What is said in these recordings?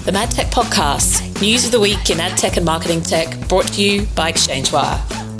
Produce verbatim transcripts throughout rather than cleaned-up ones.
the MadTech Podcast, news of the week in ad tech and marketing tech, brought to you by ExchangeWire.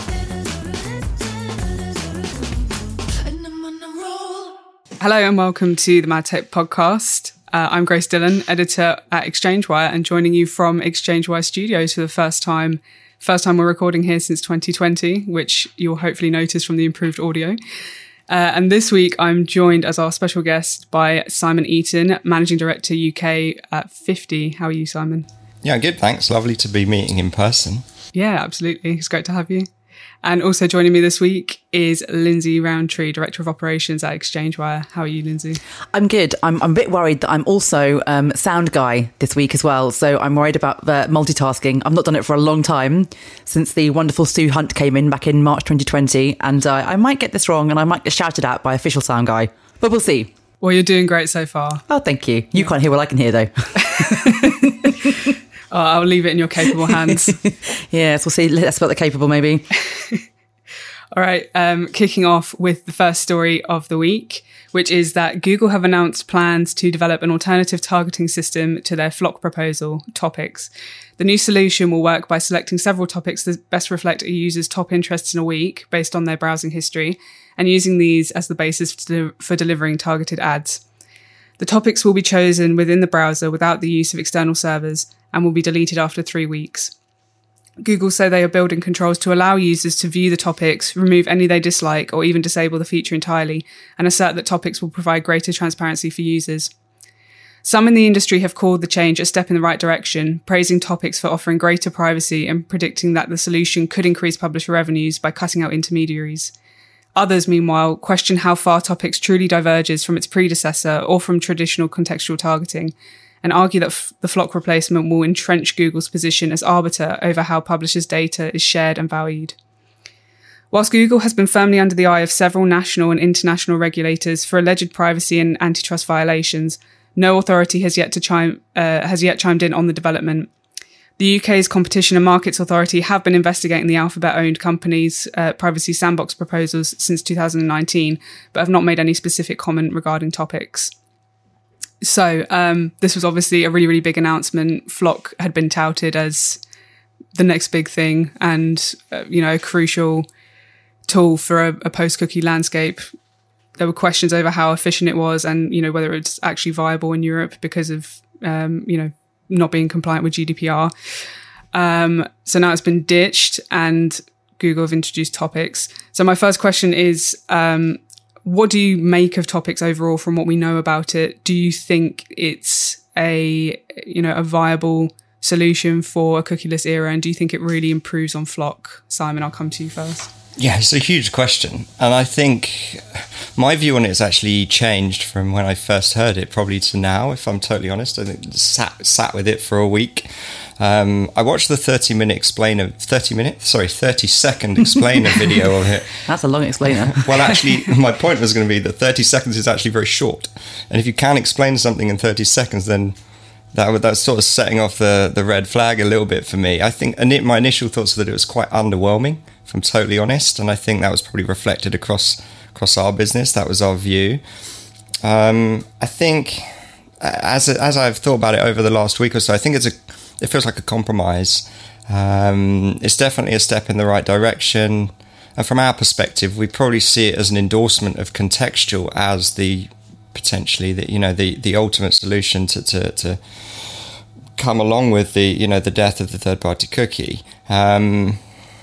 Hello and welcome to the MadTech Podcast. Uh, I'm Grace Dillon, editor at ExchangeWire, and joining you from ExchangeWire Studios for the first time. First time we're recording here since twenty twenty, which you'll hopefully notice from the improved audio. Uh, and this week, I'm joined as our special guest by Simon Eaton, Managing Director U K at fifty. How are you, Simon? Yeah, good, thanks. Lovely to be meeting in person. Yeah, absolutely. It's great to have you. And also joining me this week is Lindsay Roundtree, Director of Operations at ExchangeWire. How are you, Lindsay? I'm good. I'm, I'm a bit worried that I'm also um, sound guy this week as well. So I'm worried about the multitasking. I've not done it for a long time, since the wonderful Sue Hunt came in back in March twenty twenty. And uh, I might get this wrong and I might get shouted at by official sound guy. But we'll see. Well, you're doing great so far. Oh, thank you. You yeah. can't hear what I can hear, though. Oh, I'll leave it in your capable hands. Yes, we'll see. Less about the capable, maybe. All right, um, kicking off with the first story of the week, which is that Google have announced plans to develop an alternative targeting system to their Flock proposal, Topics. The new solution will work by selecting several topics that best reflect a user's top interests in a week based on their browsing history, and using these as the basis to, for delivering targeted ads. The topics will be chosen within the browser without the use of external servers and will be deleted after three weeks. Google say they are building controls to allow users to view the topics, remove any they dislike, or even disable the feature entirely, and assert that topics will provide greater transparency for users. Some in the industry have called the change a step in the right direction, praising topics for offering greater privacy and predicting that the solution could increase publisher revenues by cutting out intermediaries. Others, meanwhile, question how far Topics truly diverges from its predecessor or from traditional contextual targeting, and argue that f- the Flock replacement will entrench Google's position as arbiter over how publishers' data is shared and valued. Whilst Google has been firmly under the eye of several national and international regulators for alleged privacy and antitrust violations, no authority has yet to chime uh, has yet chimed in on the development. The U K's Competition and Markets Authority have been investigating the Alphabet-owned company's uh, privacy sandbox proposals since two thousand nineteen, but have not made any specific comment regarding Topics. So um, this was obviously a really, really big announcement. Flock had been touted as the next big thing and, uh, you know, a crucial tool for a, a post-cookie landscape. There were questions over how efficient it was and, you know, whether it's actually viable in Europe because of, um, you know, not being compliant with G D P R. Um, so now it's been ditched and Google have introduced Topics. So my first question is, um, what do you make of Topics overall from what we know about it? Do you think it's a, you know, a viable solution for a cookieless era? And do you think it really improves on Flock? Simon, I'll come to you first. Yeah, it's a huge question. And I think my view on it has actually changed from when I first heard it probably to now, if I'm totally honest. I think sat sat with it for a week. Um, I watched the thirty minute explainer, thirty minute, sorry, thirty second explainer video of it. That's a long explainer. Well, actually, my point was going to be that thirty seconds is actually very short. And if you can explain something in thirty seconds, then that would, that's sort of setting off the, the red flag a little bit for me. I think and it, my initial thoughts were that it was quite underwhelming, if I'm totally honest. And I think that was probably reflected across across our business. That was our view. Um, I think as as I've thought about it over the last week or so, I think it's a it feels like a compromise. Um, it's definitely a step in the right direction. And from our perspective, we probably see it as an endorsement of contextual as the potentially the you know the the ultimate solution to to, to come along with the you know the death of the third party cookie. Um,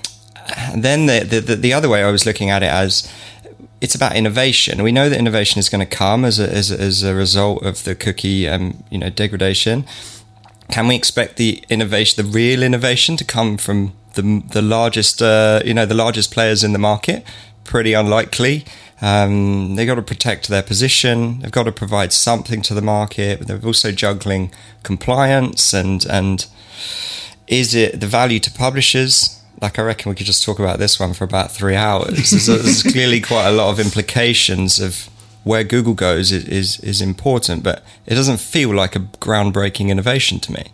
and then the, the the other way I was looking at it as it's about innovation. We know that innovation is going to come as a, as a, as a result of the cookie um, you know degradation. Can we expect the innovation, the real innovation, to come from the the largest, uh, you know, the largest players in the market? Pretty unlikely. Um, they've got to protect their position. They've got to provide something to the market. But they're also juggling compliance and and is it the value to publishers? Like I reckon we could just talk about this one for about three hours. There's, there's clearly quite a lot of implications of where Google goes is, is is important, but it doesn't feel like a groundbreaking innovation to me.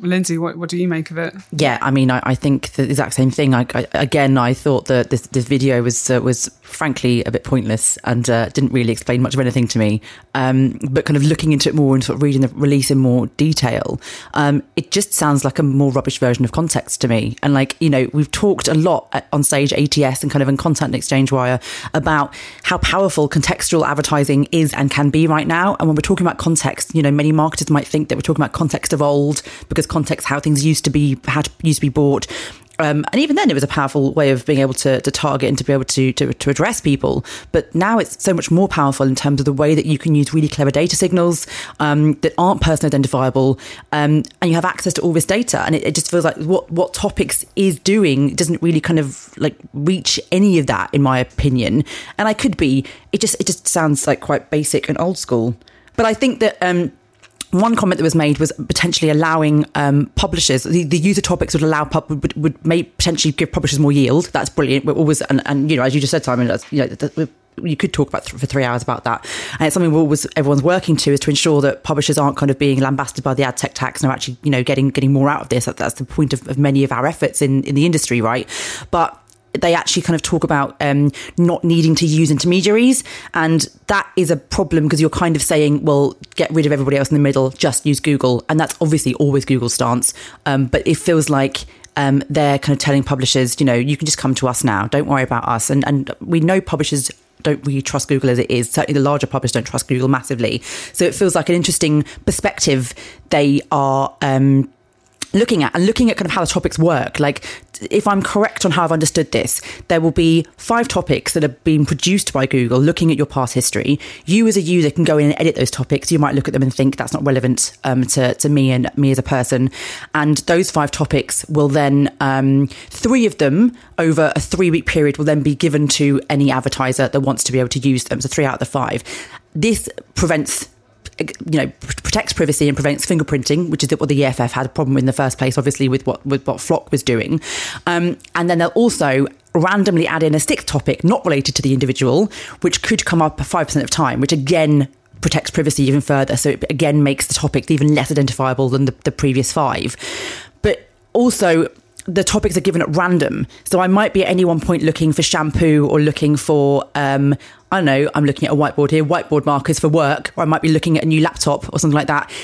Lindsay, what, what do you make of it? Yeah, I mean, I, I think the exact same thing. I, I, again, I thought that this, this video was uh, was frankly a bit pointless and uh, didn't really explain much of anything to me. Um, but kind of looking into it more and sort of reading the release in more detail, um, it just sounds like a more rubbish version of Context to me. And like, you know, we've talked a lot at, on stage, A T S and kind of in Content and Exchange Wire about how powerful contextual advertising is and can be right now. And when we're talking about context, you know, many marketers might think that we're talking about context of old because context, how things used to be, how to, used to be bought. Um, and even then, it was a powerful way of being able to, to target and to be able to, to to address people. But now it's so much more powerful in terms of the way that you can use really clever data signals um, that aren't person identifiable, um, and you have access to all this data. And it, it just feels like what what Topics is doing doesn't really kind of like reach any of that, in my opinion. And I could be. It just it just sounds like quite basic and old school. But I think that. Um, One comment that was made was potentially allowing um, publishers, the, the user topics would allow, pub, would, would may potentially give publishers more yield. That's brilliant. We're always, and, and you know, as you just said, Simon, that's, you know, that, you could talk about th- for three hours about that. And it's something we're always, everyone's working to, is to ensure that publishers aren't kind of being lambasted by the ad tech tax and are actually, you know, getting getting more out of this. That, that's the point of, of many of our efforts in, in the industry, right? But they actually kind of talk about um, not needing to use intermediaries. And that is a problem because you're kind of saying, well, get rid of everybody else in the middle, just use Google. And that's obviously always Google's stance. Um, but it feels like um, they're kind of telling publishers, you know, you can just come to us now. Don't worry about us. And, and we know publishers don't really trust Google as it is. Certainly the larger publishers don't trust Google massively. So it feels like an interesting perspective they are um looking at and looking at kind of how the topics work. Like, if I'm correct on how I've understood this, there will be five topics that have been produced by Google looking at your past history. You as a user can go in and edit those topics. You might look at them and think that's not relevant um, to, to me and me as a person. And those five topics will then, um, three of them over a three week period will then be given to any advertiser that wants to be able to use them. So three out of the five. This prevents you know, protects privacy and prevents fingerprinting, which is what the E F F had a problem with in the first place, obviously, with what with what Flock was doing. Um, and then they'll also randomly add in a sixth topic not related to the individual, which could come up five percent of time, which again protects privacy even further. So it again makes the topic even less identifiable than the, the previous five. But also, the topics are given at random. So I might be at any one point looking for shampoo or looking for, um, I don't know, I'm looking at a whiteboard here, whiteboard markers for work, or I might be looking at a new laptop or something like that.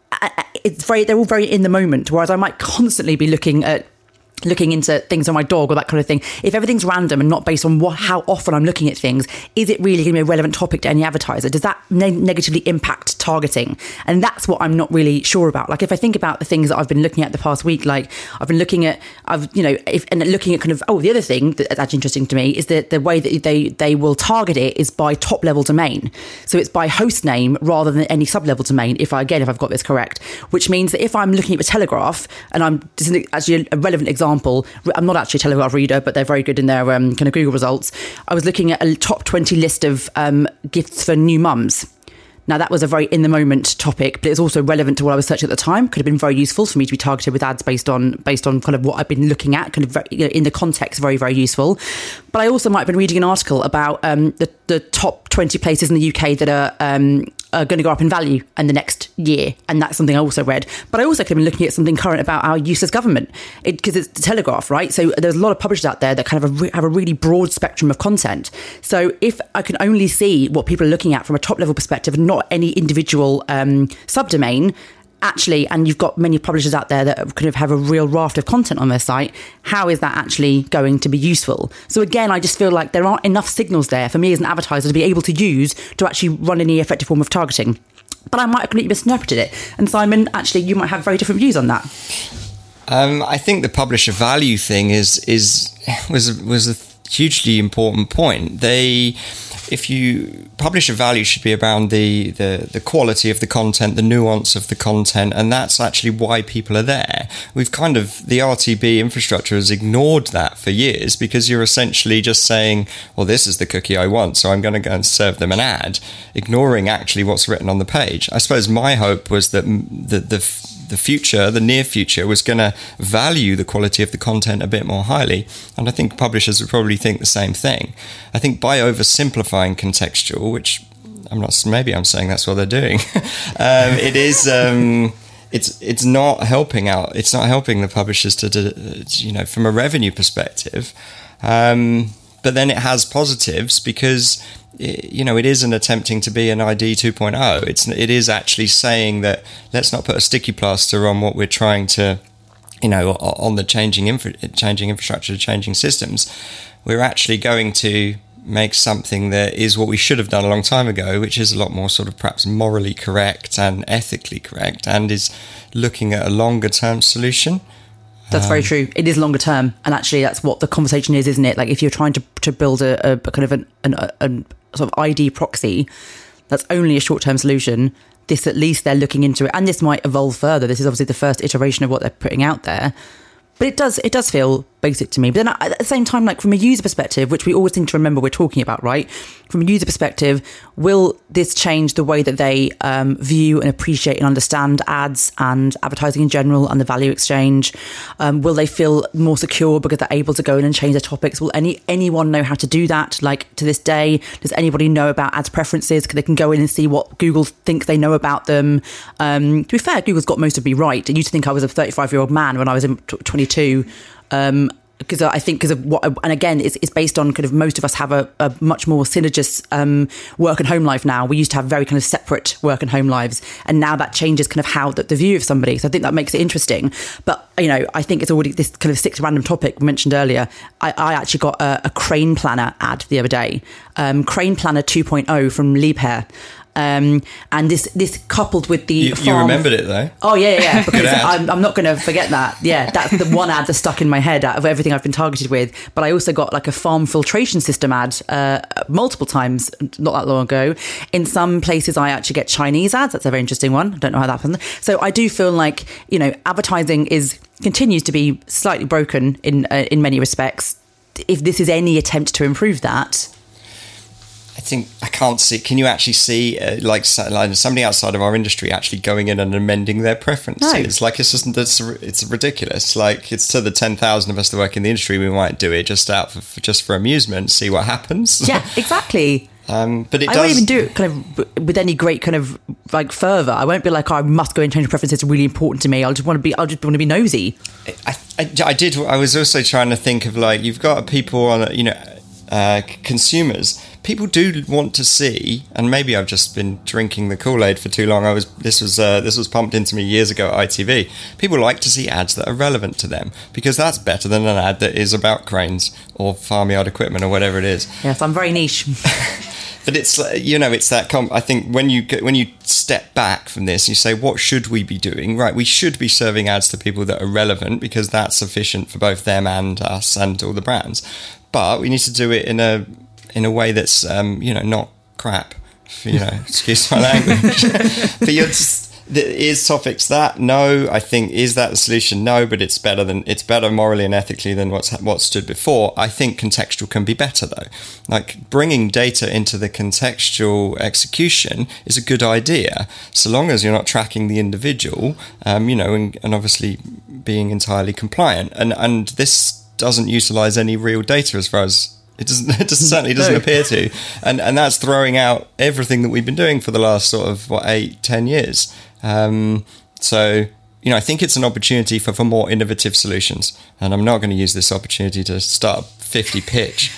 It's very, they're all very in the moment, whereas I might constantly be looking at looking into things on my dog or that kind of thing. If everything's random and not based on what, how often I'm looking at things, is it really going to be a relevant topic to any advertiser? Does that ne- negatively impact targeting? And that's what I'm not really sure about. Like, if I think about the things that I've been looking at the past week, like I've been looking at, I've, you know, if, and looking at kind of, oh, the other thing that's actually interesting to me is that the way that they, they will target it is by top level domain. So it's by host name rather than any sub level domain. If I, again, if I've got this correct, which means that if I'm looking at the Telegraph and I'm, this is actually a relevant example, I'm not actually a Telegraph reader, but they're very good in their um, kind of Google results. I was looking at a top twenty list of um, gifts for new mums. Now, that was a very in the moment topic, but it's also relevant to what I was searching at the time. Could have been very useful for me to be targeted with ads based on based on kind of what I've been looking at, kind of very, you know, in the context, very, very useful. But I also might have been reading an article about um, the, the top twenty places in the U K that are um, are going to go up in value in the next year. And that's something I also read. But I also could have been looking at something current about our use as government, because it, it's the Telegraph, right? So there's a lot of publishers out there that kind of have a, have a really broad spectrum of content. So if I can only see what people are looking at from a top level perspective and not any individual um, subdomain, actually, and you've got many publishers out there that kind of have a real raft of content on their site, how is that actually going to be useful? So again, I just feel like there aren't enough signals there for me as an advertiser to be able to use to actually run any effective form of targeting. But I might have completely misinterpreted it. And Simon, actually, you might have very different views on that. Um, I think the publisher value thing is is was was a hugely important point. They If you publisher value should be around the, the, the quality of the content, the nuance of the content, and that's actually why people are there. We've kind of, the R T B infrastructure has ignored that for years, because you're essentially just saying, well, this is the cookie I want, so I'm going to go and serve them an ad, ignoring actually what's written on the page. I suppose my hope was that the, the the future, the near future, was going to value the quality of the content a bit more highly. And I think publishers would probably think the same thing. I think by oversimplifying contextual, which I'm not, maybe I'm saying that's what they're doing. um, it is, um, it's it's not helping out. It's not helping the publishers to, to you know, from a revenue perspective. Um, but then it has positives because, it, you know, it isn't attempting to be an I D two point oh. It's it is actually saying that let's not put a sticky plaster on what we're trying to, you know, on the changing infra- changing infrastructure, changing systems. We're actually going to make something that is what we should have done a long time ago, which is a lot more sort of perhaps morally correct and ethically correct, and is looking at a longer term solution. That's um, very true. It is longer term, and actually that's what the conversation is, isn't it? Like if you're trying to to build a, a kind of an, an a, a sort of I D proxy that's only a short term solution, this at least they're looking into it, and this might evolve further. This is obviously the first iteration of what they're putting out there. But it does it does feel basic to me. But then at the same time, like from a user perspective, which we always seem to remember we're talking about, right? From a user perspective, will this change the way that they um, view and appreciate and understand ads and advertising in general and the value exchange? Um, will they feel more secure because they're able to go in and change their topics? Will any anyone know how to do that? Like to this day, does anybody know about ads preferences? Because they can go in and see what Google thinks they know about them. Um, to be fair, Google's got most of me right. I used to think I was a thirty-five-year-old man when I was in twenty-two. Um, because I think because of what, and again, it's, it's based on kind of most of us have a, a much more synergist um, work and home life now. We used to have very kind of separate work and home lives, and now that changes kind of how the, the view of somebody. So I think that makes it interesting. But you know, I think it's already this kind of sixth random topic we mentioned earlier. I, I actually got a, a Crane Planner ad the other day, um, Crane Planner two point oh from Liebherr. Um, and this this coupled with the you, farm, you remembered it though. Oh yeah, yeah, yeah. Because I'm, I'm not going to forget that. Yeah, that's the one ad that's stuck in my head out of everything I've been targeted with. But I also got like a farm filtration system ad uh, multiple times not that long ago. In some places, I actually get Chinese ads. That's a very interesting one. I don't know how that happened. So I do feel like, you know, advertising is continues to be slightly broken in uh, in many respects. If this is any attempt to improve that. I think I can't see. Can you actually see uh, like, like somebody outside of our industry actually going in and amending their preferences? No. Like it's just it's, it's ridiculous. Like it's to the ten thousand of us that work in the industry, we might do it just out for, for just for amusement, see what happens. Yeah, exactly. um, but it I does. won't even do it kind of with any great kind of like fervor. I won't be like, oh, I must go and change preferences. It's really important to me. I'll just want to be. I'll just want to be nosy. I, I, I did. I was also trying to think of like you've got people on you know uh, consumers. People do want to see, and maybe I've just been drinking the Kool-Aid for too long. I was this was uh, this was pumped into me years ago at I T V. People like to see ads that are relevant to them because that's better than an ad that is about cranes or farmyard equipment or whatever it is. Yes, I'm very niche. But it's you know it's that. Com- I think when you when you step back from this, you say, what should we be doing? Right, we should be serving ads to people that are relevant because that's sufficient for both them and us and all the brands. But we need to do it in a in a way that's, um, you know, not crap, you know, excuse my language. But you're just, is topics that? No. I think, is that the solution? No, but it's better than, it's better morally and ethically than what's what stood before. I think contextual can be better though. Like bringing data into the contextual execution is a good idea, so long as you're not tracking the individual, um, you know, and, and obviously being entirely compliant. And, and this doesn't utilize any real data as far as, It doesn't. It doesn't, certainly doesn't no. appear to, and and that's throwing out everything that we've been doing for the last sort of what eight, ten years. Um, so you know, I think it's an opportunity for, for more innovative solutions, and I'm not going to use this opportunity to start a fifty pitch,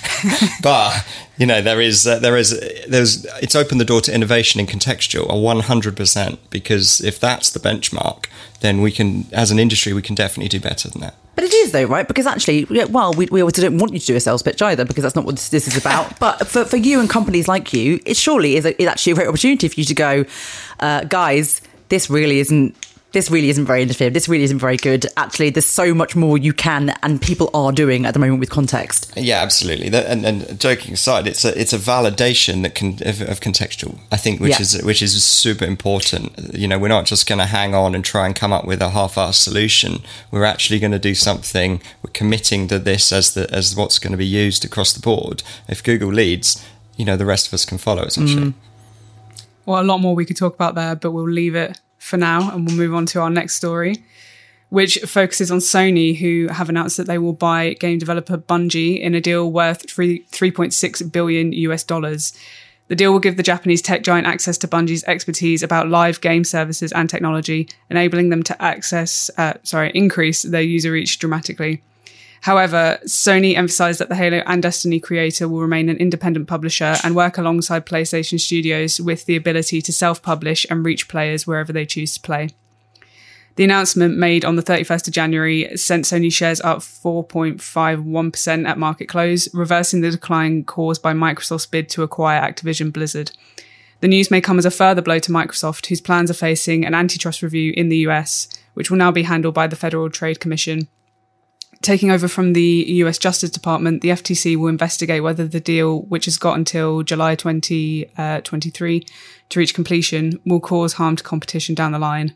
but you know, there is uh, there is there's it's opened the door to innovation in contextual, a one hundred percent. Because if that's the benchmark, then we can, as an industry, we can definitely do better than that. But it is though, right? Because actually, well, we, we also don't want you to do a sales pitch either, because that's not what this, this is about. But for, for you and companies like you, it surely is, a, is actually a great opportunity for you to go, uh, guys, this really isn't, this really isn't very innovative. This really isn't very good. Actually, there's so much more you can and people are doing at the moment with context. Yeah, absolutely. That, and, and joking aside, it's a it's a validation that can of, of contextual. I think, which yeah. is which is super important. You know, we're not just going to hang on and try and come up with a half-assed solution. We're actually going to do something. We're committing to this as the as what's going to be used across the board. If Google leads, you know, the rest of us can follow. Essentially. Mm. Well, a lot more we could talk about there, but we'll leave it for now, and we'll move on to our next story, which focuses on Sony, who have announced that they will buy game developer Bungie in a deal worth three three point six billion US dollars. The deal will give the Japanese tech giant access to Bungie's expertise about live game services and technology, enabling them to access, uh, sorry, increase their user reach dramatically. However, Sony emphasised that the Halo and Destiny creator will remain an independent publisher and work alongside PlayStation Studios with the ability to self-publish and reach players wherever they choose to play. The announcement made on the thirty-first of January sent Sony shares up four point five one percent at market close, reversing the decline caused by Microsoft's bid to acquire Activision Blizzard. The news may come as a further blow to Microsoft, whose plans are facing an antitrust review in the U S, which will now be handled by the Federal Trade Commission. Taking over from the U S Justice Department, the F T C will investigate whether the deal, which has got until July twenty twenty-three to reach completion, will cause harm to competition down the line.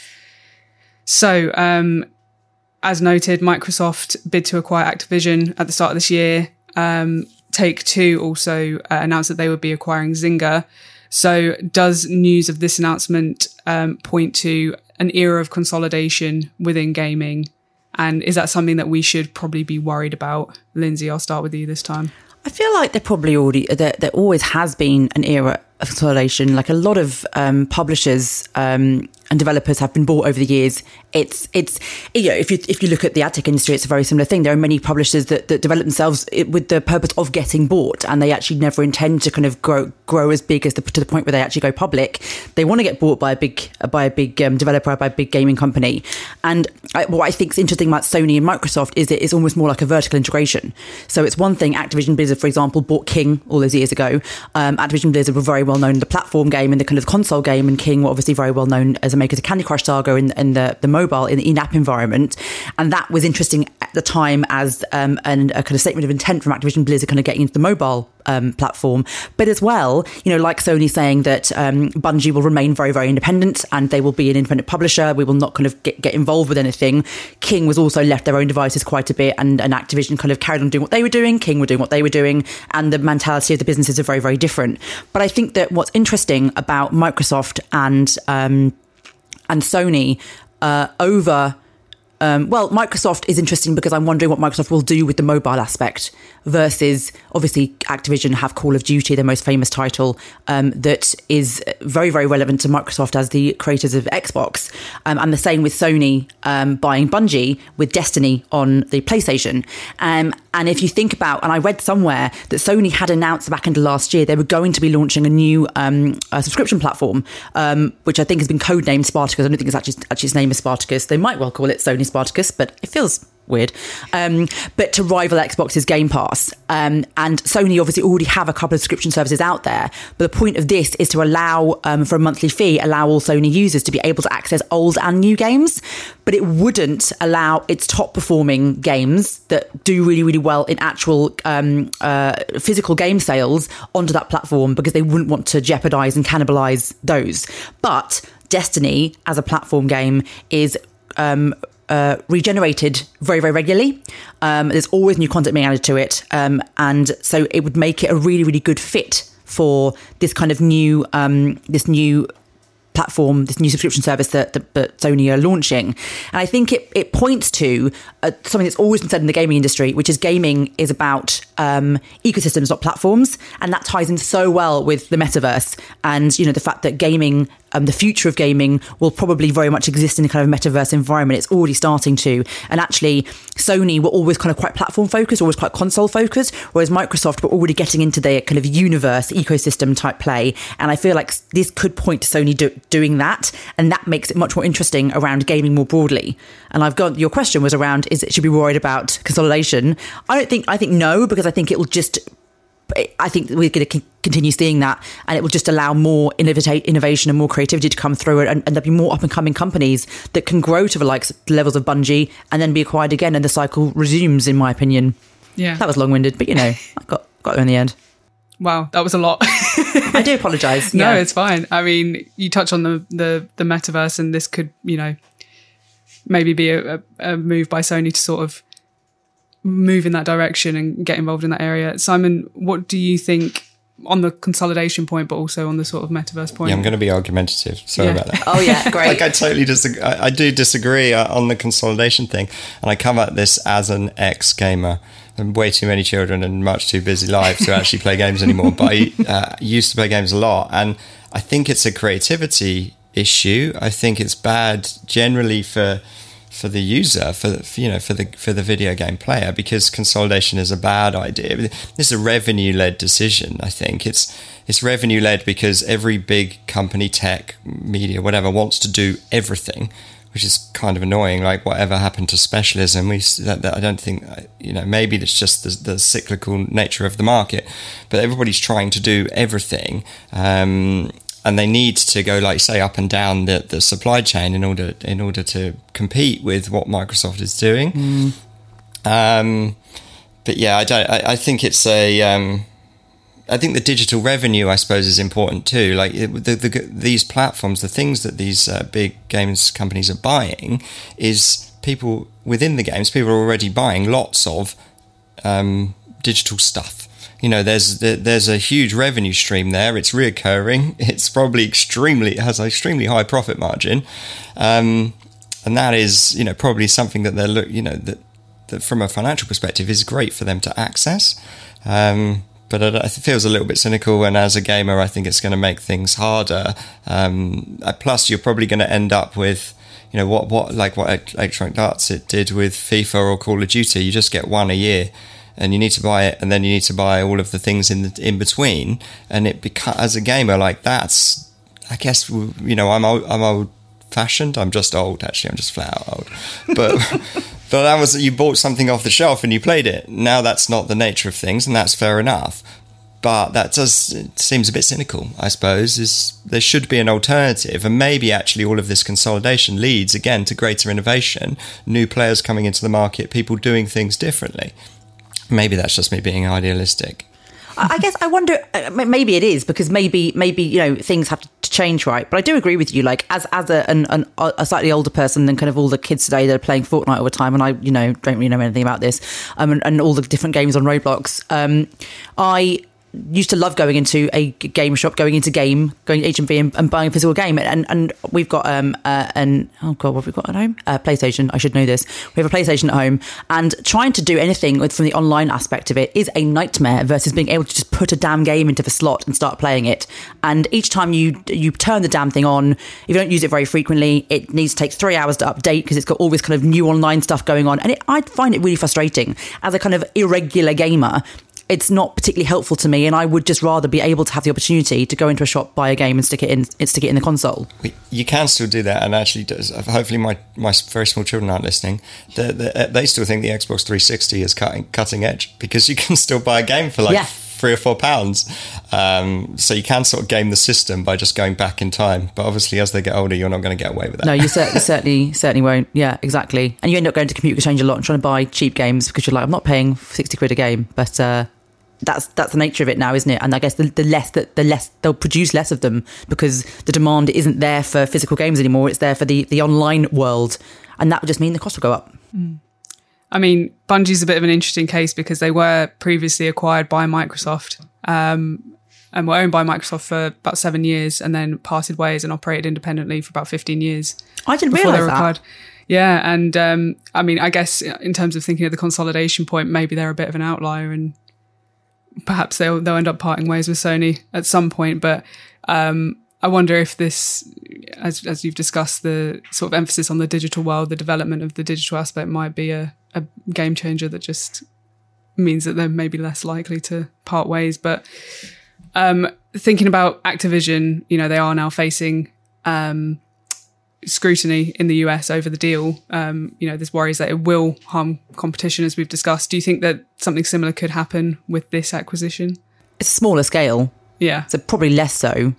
So, um, as noted, Microsoft bid to acquire Activision at the start of this year. Um, Take-Two also uh, announced that they would be acquiring Zynga. So does news of this announcement um, point to an era of consolidation within gaming? And is that something that we should probably be worried about? Lindsay, I'll start with you this time. I feel like there probably already, there, there always has been an era of consolidation. Like a lot of um, publishers um, and developers have been bought over the years. It's, it's, you know, if you, if you look at the ad tech industry, it's a very similar thing. There are many publishers that, that develop themselves with the purpose of getting bought, and they actually never intend to kind of grow, grow as big as the, to the point where they actually go public. They want to get bought by a big, by a big um, developer, by a big gaming company. And I, what I think is interesting about Sony and Microsoft is that it's almost more like a vertical integration. So it's one thing, Activision Blizzard, for example, bought King all those years ago. Um, Activision Blizzard were very well known in the platform game and the kind of console game, and King were obviously very well known as a maker of Candy Crush Saga in, in the, the mobile, in the in-app environment. And that was interesting at the time as um, an, a kind of statement of intent from Activision Blizzard kind of getting into the mobile um, platform. But as well, you know, like Sony saying that um, Bungie will remain very, very independent and they will be an independent publisher. We will not kind of get, get involved with anything. King was also left their own devices quite a bit, and, and Activision kind of carried on doing what they were doing. King were doing what they were doing, and the mentality of the businesses are very, very different. But I think that what's interesting about Microsoft and um, and Sony uh, over Um, well, Microsoft is interesting because I'm wondering what Microsoft will do with the mobile aspect versus, obviously, Activision have Call of Duty, their most famous title, um, that is very, very relevant to Microsoft as the creators of Xbox. Um, and the same with Sony um, buying Bungie with Destiny on the PlayStation. Um, and if you think about, and I read somewhere that Sony had announced back into last year, they were going to be launching a new um, a subscription platform, um, which I think has been codenamed Spartacus. I don't think it's actually, actually its name is Spartacus. They might well call it Sony Spartacus, but it feels weird. Um, but to rival Xbox's Game Pass. Um, and Sony obviously already have a couple of subscription services out there. But the point of this is to allow, um, for a monthly fee, allow all Sony users to be able to access old and new games. But it wouldn't allow its top performing games that do really, really well in actual um, uh, physical game sales onto that platform, because they wouldn't want to jeopardize and cannibalize those. But Destiny as a platform game is um, Uh, regenerated very, very regularly. Um, there's always new content being added to it. Um, and so it would make it a really, really good fit for this kind of new, um, this new platform, this new subscription service that, that, that Sony are launching. And I think it, it points to uh, something that's always been said in the gaming industry, which is gaming is about um, ecosystems, not platforms. And that ties in so well with the metaverse and, you know, the fact that gaming, um, the future of gaming will probably very much exist in a kind of metaverse environment. It's already starting to. And actually, Sony were always kind of quite platform focused, always quite console focused, whereas Microsoft were already getting into their kind of universe ecosystem type play. And I feel like this could point to Sony do, doing that, and that makes it much more interesting around gaming more broadly. And I've got, your question was around, is it, should we be worried about consolidation? I don't think, I think no, because I think it will just, I think we're going to continue seeing that, and it will just allow more innovate, innovation and more creativity to come through, and, and there'll be more up and coming companies that can grow to the likes levels of Bungie and then be acquired again, and the cycle resumes, in my opinion. Yeah. That was long-winded, but you know, I got, got there in the end. Wow, that was a lot. I do apologise. No, yeah. it's fine. I mean, you touch on the, the, the metaverse, and this could, you know, maybe be a, a move by Sony to sort of move in that direction and get involved in that area. Simon, what do you think on the consolidation point, but also on the sort of metaverse point? Yeah, I'm going to be argumentative. Sorry yeah. about that. Oh yeah, great. like I totally disagree. I, I do disagree uh, on the consolidation thing, and I come at this as an ex-gamer. and way too many children and much too busy life to actually play games anymore. But I uh, used to play games a lot, and I think it's a creativity issue. I think it's bad generally for for the user, for, for you know, for the for the video game player, because consolidation is a bad idea. This is a revenue-led decision. I think it's it's revenue-led because every big company, tech, media, whatever, wants to do everything, which is kind of annoying. Like, whatever happened to specialism? We that, that I don't think, you know, maybe it's just the, the cyclical nature of the market, but everybody's trying to do everything. Um, And they need to go, like, say, up and down the, the supply chain in order in order to compete with what Microsoft is doing. Mm. Um, but yeah, I don't. I, I think it's a. Um, I think the digital revenue, I suppose, is important too. Like it, the, the, these platforms, the things that these uh, big games companies are buying, is people within the games. People are already buying lots of um, digital stuff. You know, there's there's a huge revenue stream there. It's reoccurring. It's probably extremely it has an extremely high profit margin, um, and that is, you know, probably something that they're look you know that that from a financial perspective is great for them to access. Um, but it, it feels a little bit cynical, and as a gamer, I think it's going to make things harder. Um, plus, you're probably going to end up with, you know, what what like what Electronic Arts it did with FIFA or Call of Duty. You just get one a year, and you need to buy it, and then you need to buy all of the things in the, in between. And it beca- as a gamer, like that's, I guess, you know, I'm old, I'm old fashioned. I'm just old, actually. I'm just flat out old. But but that was, you bought something off the shelf and you played it. Now that's not the nature of things, and that's fair enough. But that does, it seems a bit cynical, I suppose. Is there should be an alternative, and maybe actually all of this consolidation leads again to greater innovation, new players coming into the market, people doing things differently. Maybe that's just me being idealistic. I guess I wonder, maybe it is, because maybe, maybe, you know, things have to change, right? But I do agree with you, like, as as a, an, an, a slightly older person than kind of all the kids today that are playing Fortnite all the time, and I, you know, don't really know anything about this, um, and, and all the different games on Roblox, um, I used to love going into a game shop, going into game, going to H and B and, and buying a physical game. And and we've got um uh, an oh god, what have we got at home? Uh, PlayStation. I should know this. We have a PlayStation at home, and trying to do anything with, from the online aspect of it is a nightmare versus being able to just put a damn game into the slot and start playing it. And each time you you turn the damn thing on, if you don't use it very frequently, it needs to take three hours to update because it's got all this kind of new online stuff going on. And it, I find it really frustrating as a kind of irregular gamer. It's not particularly helpful to me, and I would just rather be able to have the opportunity to go into a shop, buy a game, and stick it in, stick it in the console. You can still do that, and actually, hopefully, my, my very small children aren't listening. They, they, they still think the Xbox three sixty is cutting cutting edge because you can still buy a game for like yeah. three or four pounds. Um, so you can sort of game the system by just going back in time. But obviously, as they get older, you're not going to get away with that. No, you certainly certainly certainly won't. Yeah, exactly. And you end up going to Computer Exchange a lot and trying to buy cheap games because you're like, I'm not paying sixty quid a game, but. Uh, That's that's the nature of it now, isn't it? And I guess the, the less that the less they'll produce less of them because the demand isn't there for physical games anymore. It's there for the, the online world, and that would just mean the cost will go up. Mm. I mean, Bungie's a bit of an interesting case because they were previously acquired by Microsoft um, and were owned by Microsoft for about seven years, and then parted ways and operated independently for about fifteen years. I didn't realise that. Yeah, and um, I mean, I guess in terms of thinking of the consolidation point, maybe they're a bit of an outlier and. Perhaps they'll they'll end up parting ways with Sony at some point, but um, I wonder if this, as as you've discussed, the sort of emphasis on the digital world, the development of the digital aspect might be a, a game changer that just means that they're maybe less likely to part ways. But um, thinking about Activision, you know, they are now facing um, scrutiny in the U S over the deal. Um, you know, there's worries that it will harm competition, as we've discussed. Do you think that something similar could happen with this acquisition? It's a smaller scale. Yeah. So probably less so.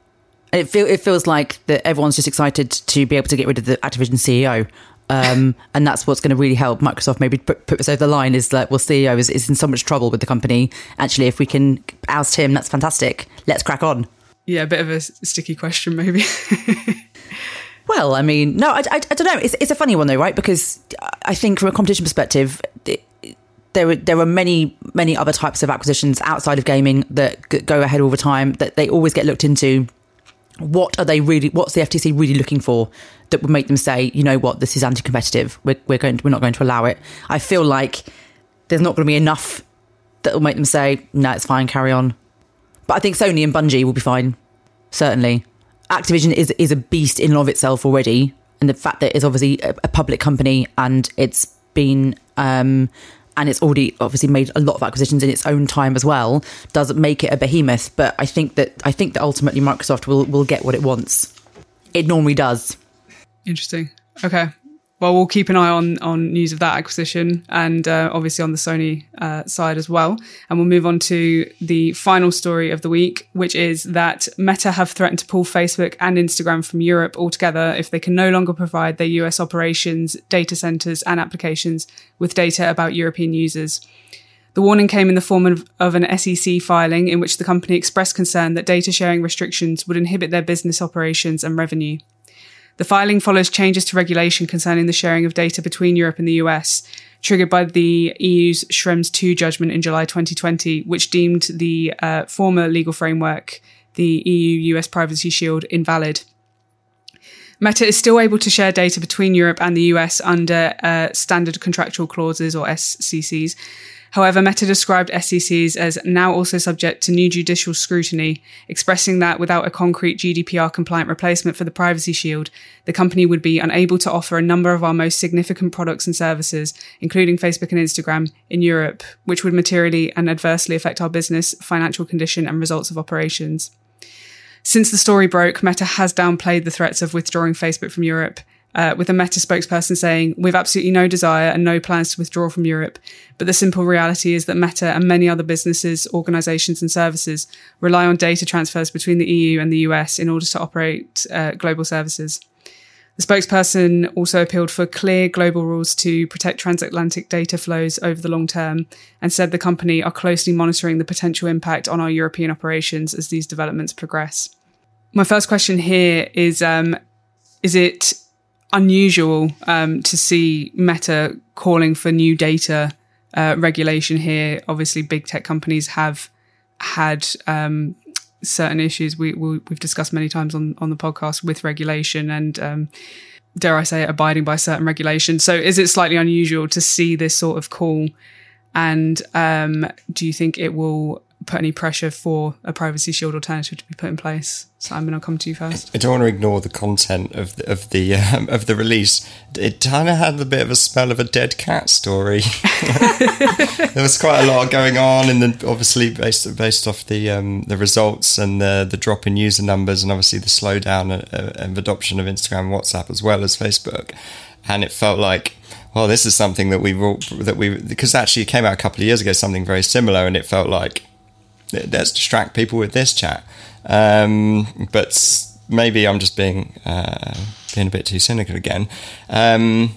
It, feel, it feels like that everyone's just excited to be able to get rid of the Activision C E O. Um, and that's what's going to really help Microsoft maybe put, put this over the line is like, well, C E O is, is in so much trouble with the company. Actually, if we can oust him, that's fantastic. Let's crack on. Yeah, a bit of a sticky question maybe. Well, I mean, no, I, I, I don't know. It's it's a funny one though, right? Because I think from a competition perspective, it, there there are many many other types of acquisitions outside of gaming that go ahead all the time. That they always get looked into. What are they really? What's the F T C really looking for that would make them say, you know what, this is anti-competitive. We're we're going to, we're not going to allow it. I feel like there's not going to be enough that will make them say, no, it's fine, carry on. But I think Sony and Bungie will be fine, certainly. Activision is is a beast in and of itself already, and the fact that it's obviously a, a public company and it's been um, and it's already obviously made a lot of acquisitions in its own time as well does make it a behemoth. But I think that I think that ultimately Microsoft will will get what it wants. It normally does. Interesting. Okay. Well, we'll keep an eye on, on news of that acquisition and uh, obviously on the Sony uh, side as well. And we'll move on to the final story of the week, which is that Meta have threatened to pull Facebook and Instagram from Europe altogether if they can no longer provide their U S operations, data centers and applications with data about European users. The warning came in the form of, of an S E C filing in which the company expressed concern that data sharing restrictions would inhibit their business operations and revenue. The filing follows changes to regulation concerning the sharing of data between Europe and the U S, triggered by the E U's Schrems two judgment in July twenty twenty, which deemed the uh, former legal framework, the E U U S Privacy Shield, invalid. Meta is still able to share data between Europe and the U S under uh, standard contractual clauses, or S C Cs. However, Meta described S C Cs as now also subject to new judicial scrutiny, expressing that without a concrete G D P R-compliant replacement for the Privacy Shield, the company would be unable to offer a number of our most significant products and services, including Facebook and Instagram, in Europe, which would materially and adversely affect our business, financial condition, and results of operations. Since the story broke, Meta has downplayed the threats of withdrawing Facebook from Europe, Uh, with a Meta spokesperson saying, "We've absolutely no desire and no plans to withdraw from Europe, but the simple reality is that Meta and many other businesses, organizations and services rely on data transfers between the E U and the U S in order to operate uh, global services." The spokesperson also appealed for clear global rules to protect transatlantic data flows over the long term and said the company are closely monitoring the potential impact on our European operations as these developments progress. My first question here is, um, is it unusual um, to see Meta calling for new data uh, regulation here? Obviously, big tech companies have had um, certain issues we, we, we've discussed many times on, on the podcast with regulation and, um, dare I say it, abiding by certain regulation. So is it slightly unusual to see this sort of call? And um, do you think it will put any pressure for a Privacy Shield alternative to be put in place? Simon, I'll come to you first. I don't want to ignore the content of the, of the um, of the release. It kind of had a bit of a smell of a dead cat story. There was quite a lot going on, and then obviously based based off the um, the results and the the drop in user numbers, and obviously the slowdown of adoption of Instagram and WhatsApp as well as Facebook, and it felt like, well, this is something that we that we because actually it came out a couple of years ago, something very similar, and it felt like, let's distract people with this chat. Um, but maybe I'm just being uh, being a bit too cynical again. Um,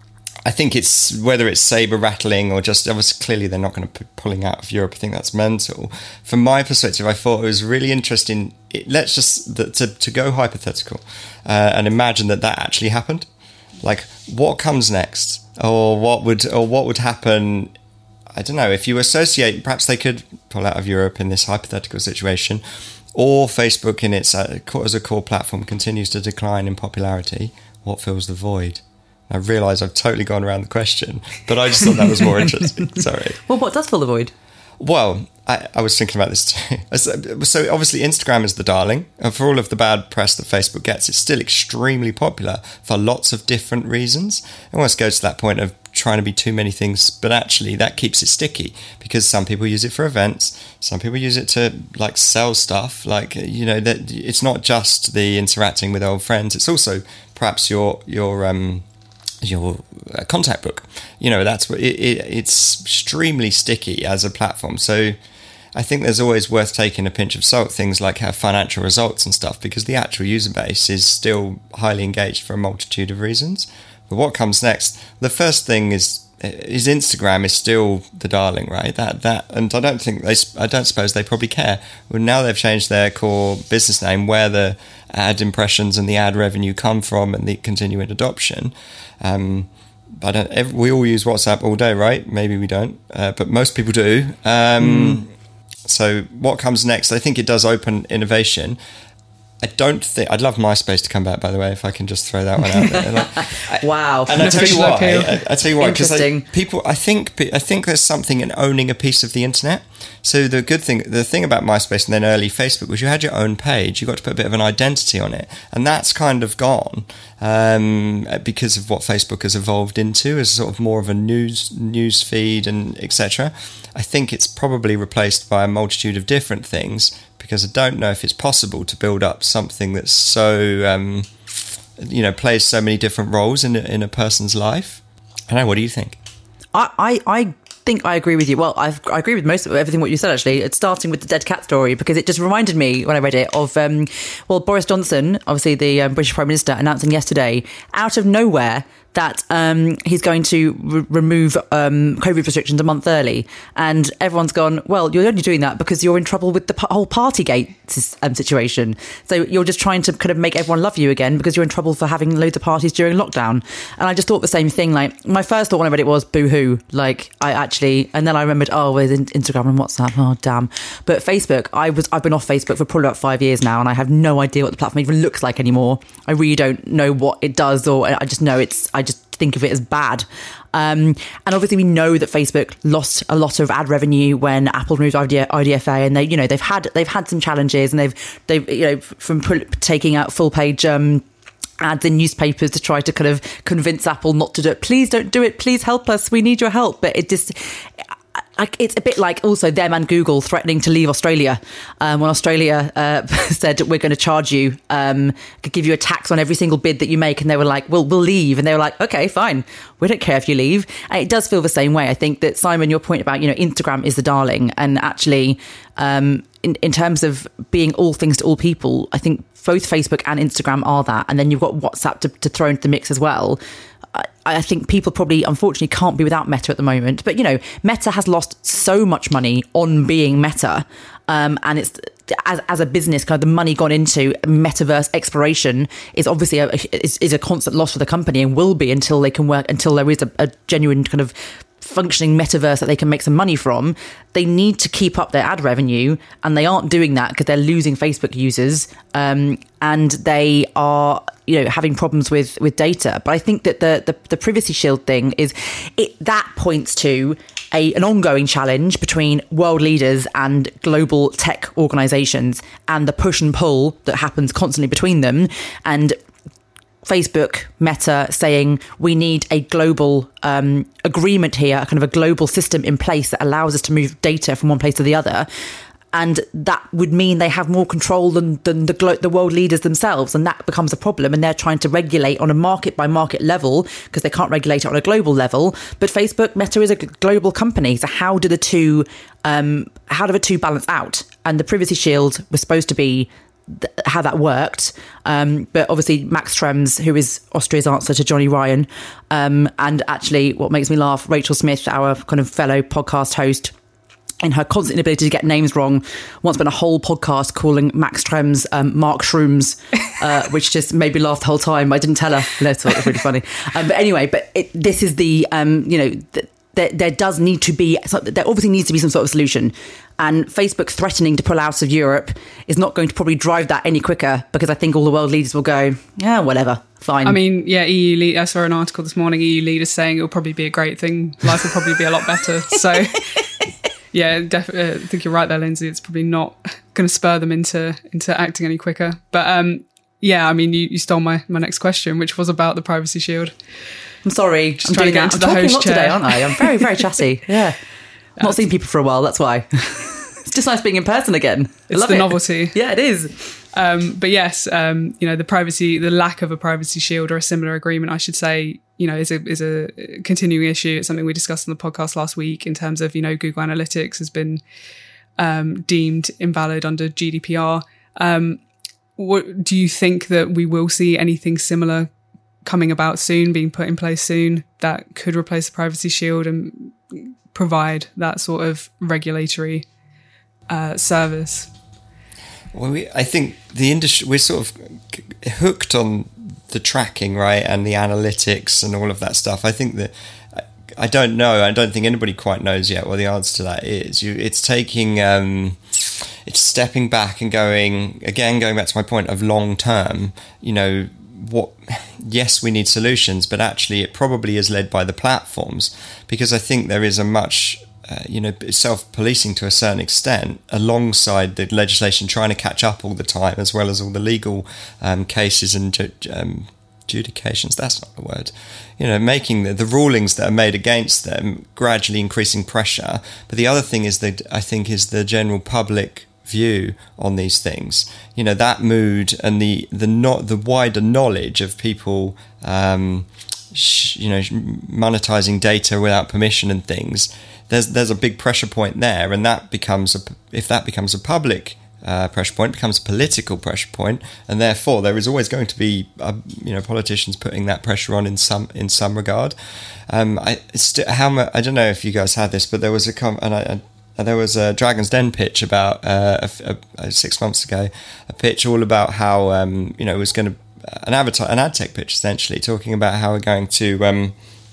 I think it's whether it's saber rattling or just obviously clearly they're not going to be pulling out of Europe. I think that's mental. From my perspective, I thought it was really interesting. It, let's just to to go hypothetical uh, and imagine that that actually happened. Like, what comes next, or what would or what would happen? I don't know, if you associate, perhaps they could pull out of Europe in this hypothetical situation, or Facebook in its uh, as a core platform continues to decline in popularity. What fills the void? I realise I've totally gone around the question, but I just thought that was more interesting. Sorry. Well, what does fill the void? Well, I, I was thinking about this too. So obviously Instagram is the darling, and for all of the bad press that Facebook gets, it's still extremely popular for lots of different reasons. It almost goes to that point of trying to be too many things, but actually that keeps it sticky because some people use it for events, some people use it to like sell stuff, like, you know, that it's not just the interacting with old friends, it's also perhaps your your um your contact book. You know, that's what it, it, it's extremely sticky as a platform. So I think there's always worth taking a pinch of salt, things like have financial results and stuff, because the actual user base is still highly engaged for a multitude of reasons. But what comes next? The first thing is is Instagram is still the darling, right? That that, and I don't think they, I don't suppose they probably care. Well, now they've changed their core business name, where the ad impressions and the ad revenue come from, and the continuing adoption. Um, I don't. Every, we all use WhatsApp all day, right? Maybe we don't, uh, but most people do. Um, mm. So what comes next? I think it does open innovation. I don't think I'd love MySpace to come back. By the way, if I can just throw that one out there. Like, I, wow! And I tell you what, I, I, I tell you what, because Interesting. people, I think, I think there's something in owning a piece of the internet. So the good thing, the thing about MySpace and then early Facebook was you had your own page. You got to put a bit of an identity on it, and that's kind of gone um, because of what Facebook has evolved into as sort of more of a news news feed and et cetera. I think it's probably replaced by a multitude of different things, because I don't know if it's possible to build up something that's so, um, you know, plays so many different roles in a, in a person's life. I don't know, what do you think? I, I, I think I agree with you. Well, I've, I agree with most of everything what you said, actually. It's starting with the dead cat story, because it just reminded me when I read it of, um, well, Boris Johnson, obviously the um, British Prime Minister, announcing yesterday, out of nowhere, that um, he's going to re- remove um, COVID restrictions a month early. And everyone's gone, well, you're only doing that because you're in trouble with the p- whole Partygate um, situation. So you're just trying to kind of make everyone love you again because you're in trouble for having loads of parties during lockdown. And I just thought the same thing. Like, my first thought when I read it was, boo-hoo. Like, I actually... And then I remembered, oh, there's Instagram and WhatsApp. Oh, damn. But Facebook, I was, I've been off Facebook for probably about five years now, and I have no idea what the platform even looks like anymore. I really don't know what it does, or I just know it's... I just think of it as bad. Um, and obviously we know that Facebook lost a lot of ad revenue when Apple removed I D F A, and they, you know, they've had they've had some challenges, and they've they've you know from pull, taking out full page um, ads in newspapers to try to kind of convince Apple not to do it. Please don't do it. Please help us. We need your help. But it just. It's a bit like also them and Google threatening to leave Australia um, when Australia uh, said we're going to charge you, um, give you a tax on every single bid that you make, and they were like, "Well, we'll leave," and they were like, "Okay, fine, we don't care if you leave." And it does feel the same way. I think that, Simon, your point about, you know, Instagram is the darling, and actually, um, in in terms of being all things to all people, I think both Facebook and Instagram are that, and then you've got WhatsApp to, to throw into the mix as well. I think people probably, unfortunately, can't be without Meta at the moment. But, you know, Meta has lost so much money on being Meta. Um, and it's, as, as a business, kind of the money gone into metaverse exploration is obviously a, is, is a constant loss for the company, and will be until they can work, until there is a, a genuine kind of functioning metaverse that they can make some money from. They need to keep up their ad revenue, and they aren't doing that because they're losing Facebook users, um, and they are, you know, having problems with with data. But I think that the the, the Privacy Shield thing is it that points to a an ongoing challenge between world leaders and global tech organizations, and the push and pull that happens constantly between them. And Facebook, Meta saying we need a global um, agreement here, kind of a global system in place that allows us to move data from one place to the other. And that would mean they have more control than, than the, glo- the world leaders themselves. And that becomes a problem. And they're trying to regulate on a market by market level because they can't regulate it on a global level. But Facebook, Meta is a global company. So how do the two, um, how do the two balance out? And the Privacy Shield was supposed to be th- how that worked. Um, but obviously Max Schrems, who is Austria's answer to Johnny Ryan, um, and actually what makes me laugh, Rachel Smith, our kind of fellow podcast host, in her constant inability to get names wrong, once spent a whole podcast calling Max Schrems um, Mark Shrooms, uh, which just made me laugh the whole time. I didn't tell her. No, it was really funny. Um, but anyway, but it, this is the, um, you know, the, there, there does need to be, there obviously needs to be some sort of solution. And Facebook threatening to pull out of Europe is not going to probably drive that any quicker, because I think all the world leaders will go, yeah, whatever, fine. I mean, yeah, E U lead, I saw an article this morning, E U leaders saying it'll probably be a great thing. Life will probably be a lot better. So... Yeah, def- uh, I think you're right there, Lindsay. It's probably not going to spur them into into acting any quicker. But um, yeah, I mean, you, you stole my, my next question, which was about the Privacy Shield. I'm sorry. Just I'm trying to get that. into I'm the talking host a lot chair today, aren't I? I'm very, very chatty. Yeah. I've not seen people for a while, that's why. It's just nice being in person again. I It's love the it. novelty. Yeah, it is. Um, but yes, um, you know, the privacy, the lack of a Privacy Shield or a similar agreement, I should say, you know, is a is a continuing issue. It's something we discussed on the podcast last week in terms of, you know, Google Analytics has been um, deemed invalid under G D P R. Um, what do you think that we will see anything similar coming about soon, being put in place soon, that could replace the Privacy Shield and provide that sort of regulatory uh, service? Well, we, I think the industry, we're sort of hooked on the tracking, right, and the analytics and all of that stuff. I think that, I don't know, I don't think anybody quite knows yet what the answer to that is. You, it's taking, um, it's stepping back and going, again, going back to my point of long term, you know, what, yes, we need solutions, but actually it probably is led by the platforms, because I think there is a much, uh, you know, self-policing to a certain extent alongside the legislation trying to catch up all the time, as well as all the legal um, cases and ju- um, adjudications, that's not the word, you know, making the, the rulings that are made against them, gradually increasing pressure. But the other thing is that I think is the general public view on these things, you know, that mood and the the not the wider knowledge of people um sh- you know monetizing data without permission and things. There's there's a big pressure point there, and that becomes a if that becomes a public uh, pressure point, becomes a political pressure point, and therefore there is always going to be uh, you know politicians putting that pressure on in some in some regard. Um, I st- how much, I don't know if you guys had this, but there was a com- and I. I There was a Dragon's Den pitch about uh, a, a, six months ago, a pitch all about how um, you know it was going to an advertise an ad tech pitch essentially, talking about how we're going to um,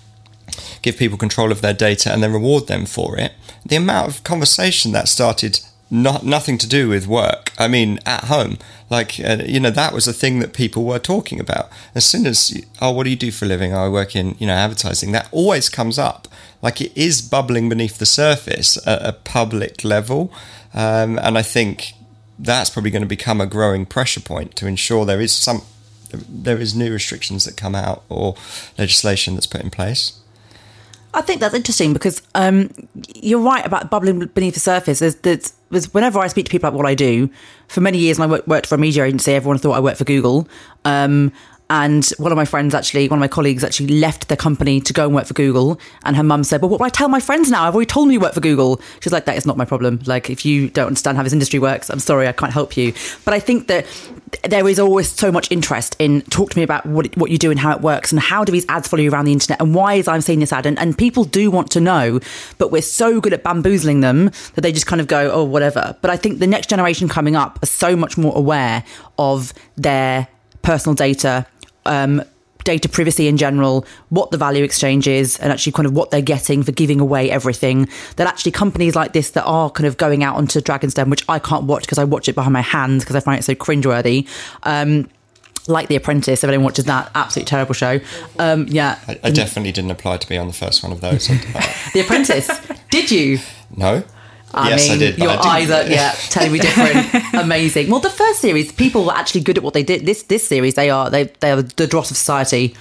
give people control of their data and then reward them for it. The amount of conversation that started, not nothing to do with work. I mean, at home, like uh, you know, that was a thing that people were talking about. As soon as, oh, what do you do for a living? Oh, I work in you know advertising. That always comes up. Like it is bubbling beneath the surface at a public level. Um, and I think that's probably going to become a growing pressure point to ensure there is some, there is new restrictions that come out or legislation that's put in place. I think that's interesting because um, you're right about bubbling beneath the surface. There's, there's, there's, whenever I speak to people about what I do, for many years when I worked, worked for a media agency, everyone thought I worked for Google. Um, And one of my friends actually, one of my colleagues actually left their company to go and work for Google. And her mum said, well, what do I tell my friends now? I've already told them you work for Google. She's like, that is not my problem. Like, if you don't understand how this industry works, I'm sorry, I can't help you. But I think that there is always so much interest in talk to me about what what you do and how it works and how do these ads follow you around the internet and why is I'm seeing this ad? And, and people do want to know, but we're so good at bamboozling them that they just kind of go, oh, whatever. But I think the next generation coming up are so much more aware of their personal data, um, data privacy in general, what the value exchange is, and actually kind of what they're getting for giving away everything, that actually companies like this that are kind of going out onto Dragon's Den, which I can't watch because I watch it behind my hands because I find it so cringeworthy, um, like The Apprentice, if anyone watches that, absolutely terrible show. Um, yeah. I, I definitely didn't apply to be on the first one of those. The Apprentice. Did you? No. I yes, mean, I did. Your eyes are, yeah, telling me different. Amazing. Well, the first series, people were actually good at what they did. This this series, they are they they are the dross of society.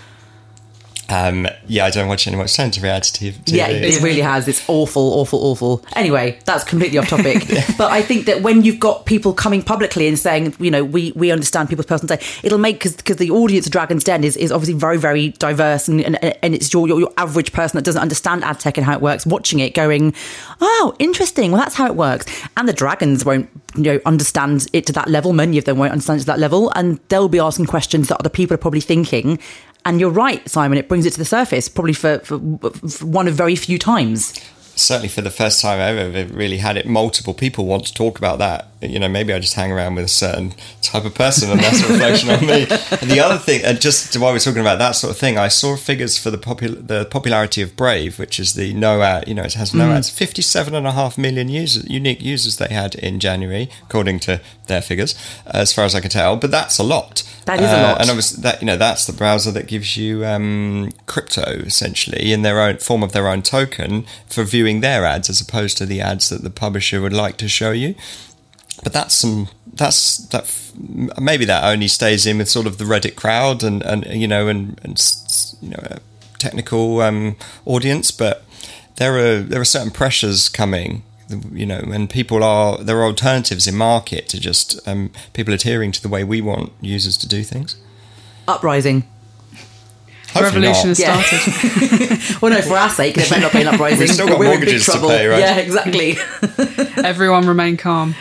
Um, yeah, I don't watch any much time to reality T V. Yeah, it really has. It's awful, awful, awful. Anyway, that's completely off topic. But I think that when you've got people coming publicly and saying, you know, we, we understand people's personal data, it'll make, because because the audience of Dragon's Den is, is obviously very, very diverse, and, and, and it's your, your your average person that doesn't understand ad tech and how it works, watching it going, oh, interesting, well, that's how it works. And the dragons won't, you know, understand it to that level. Many of them won't understand it to that level, and they'll be asking questions that other people are probably thinking. And you're right, Simon, it brings it to the surface, probably for, for, for one of very few times. Certainly for the first time I've ever really had it, multiple people want to talk about that. You know, maybe I just hang around with a certain type of person and that's a reflection on me. And the other thing, and just while we're talking about that sort of thing, I saw figures for the popul- the popularity of Brave, which is the no ad, you know, it has no mm. ads, fifty-seven and a half million users, unique users they had in January, according to their figures, as far as I can tell. But that's a lot. That is a lot. Uh, and obviously that, you know, that's the browser that gives you um, crypto, essentially, in their own form of their own token for viewing their ads, as opposed to the ads that the publisher would like to show you. But that's some that's that maybe that only stays in with sort of the Reddit crowd and, and you know and, and you know a technical um, audience. But there are there are certain pressures coming, you know, and people are there are alternatives in market to just um, people adhering to the way we want users to do things. Uprising. Hopefully Revolution not. has started. Yeah. Well, no, for our sake, there might not be an uprising. We've still got We're mortgages in big to pay, right? Yeah, exactly. Everyone remain calm.